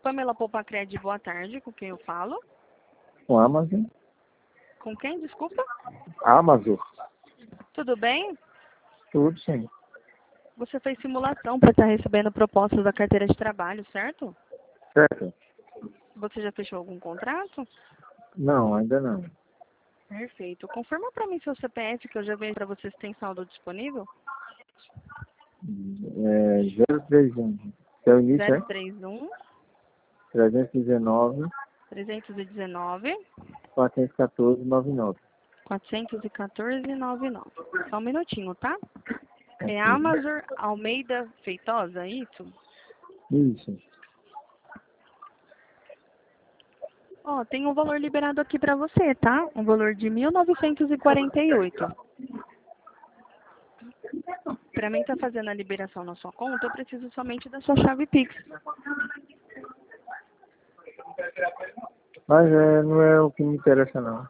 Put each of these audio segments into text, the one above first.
Pamela Poupacred, boa tarde. Com quem eu falo? Com Amazon. Com quem, desculpa? Amazon. Tudo bem? Tudo sim. Você fez simulação para estar recebendo propostas da carteira de trabalho, certo? Certo? Você já fechou algum contrato? Não, ainda não. Perfeito. Confirma para mim seu CPF, que eu já vejo para você se tem saldo disponível. 031. Seu início é 031 319 319 414 99. 414,99. Só um minutinho, tá? É Aqui. Amazon Almeida Feitosa, é isso? Isso. Ó, tem um valor liberado aqui para você, tá? Um valor de 1.948. Para mim estar fazendo a liberação na sua conta, eu preciso somente da sua chave Pix. Mas não é o que me interessa não.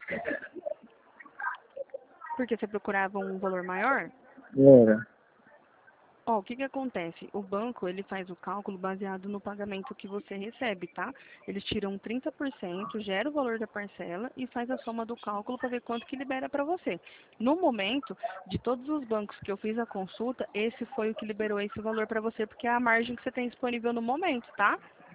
Porque você procurava um valor maior? Era. Ó, o que que acontece? O banco, ele faz o cálculo baseado no pagamento que você recebe, tá? Eles tiram 30%, gera o valor da parcela e faz a soma do cálculo para ver quanto que libera para você. No momento, de todos os bancos que eu fiz a consulta, esse foi o que liberou esse valor para você, porque é a margem que você tem disponível no momento, tá?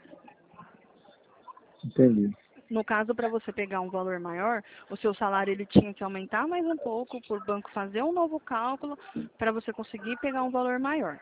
Entendi. No caso, para você pegar um valor maior, o seu salário ele tinha que aumentar mais um pouco, para o banco fazer um novo cálculo, para você conseguir pegar um valor maior.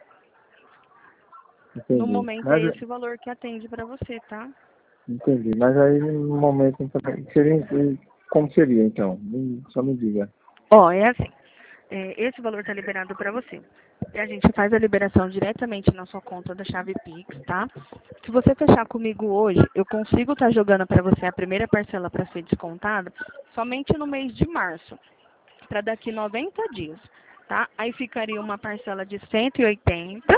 No Entendi. momento é Mas, esse valor que atende para você, tá? entendi. Mas aí no momento então, seria, como seria então? Só me diga. Ó, é assim. Esse valor está liberado para você. E a gente faz a liberação diretamente na sua conta da chave Pix, tá? Se você fechar comigo hoje, eu consigo estar jogando para você a primeira parcela para ser descontada somente no mês de março, para daqui 90 dias, tá? Aí ficaria uma parcela de 180.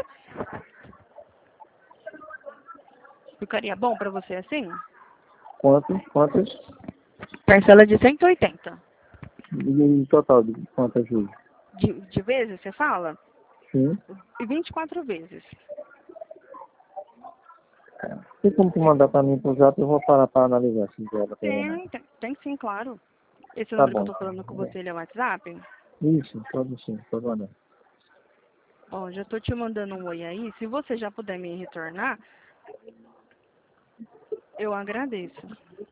Ficaria bom para você assim? Quantas? Parcela de 180. E em total de quantas vezes? De vezes, você fala? Sim. E 24 vezes. Tem como tu mandar para mim pro zap, eu vou parar para analisar se vale a pena não. Tem sim, claro. Esse Tá número que eu bom. tô falando com você, ele é o WhatsApp? Isso, pode sim, pode mandar. Ó, já tô te mandando um oi aí. Se você já puder me retornar, eu agradeço.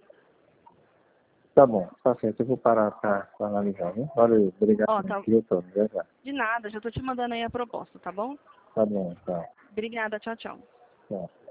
Tá bom, tá certo, eu vou parar para analisar, viu? Valeu, obrigado, Ó, tá. que eu tô, já já. De nada, já tô te mandando aí a proposta, tá bom? Tá bom, tá. Obrigada, tchau, tchau. Tchau.